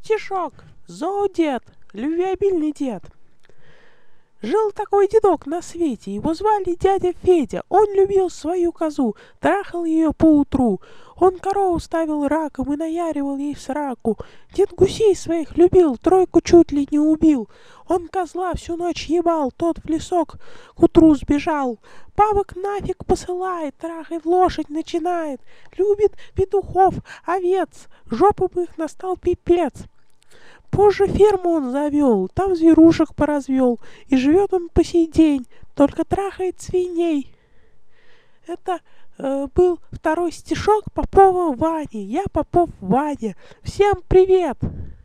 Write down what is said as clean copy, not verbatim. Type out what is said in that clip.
Стишок. Зоодед, любвеобильный дед. Жил такой дедок на свете, его звали дядя Федя. Он любил свою козу, трахал ее поутру. Он корову ставил раком и наяривал ей в сраку. Дед гусей своих любил, тройку чуть ли не убил. Он козла всю ночь ебал, тот в лесок к утру сбежал. Бабок нафиг посылает, трахает лошадь начинает. Любит петухов, овец, жопам их настал пипец. Позже ферму он завел, там зверушек поразвел, и живет он по сей день, только трахает свиней. Это был второй стишок Попова Вани. Я Попов Ваня. Всем привет!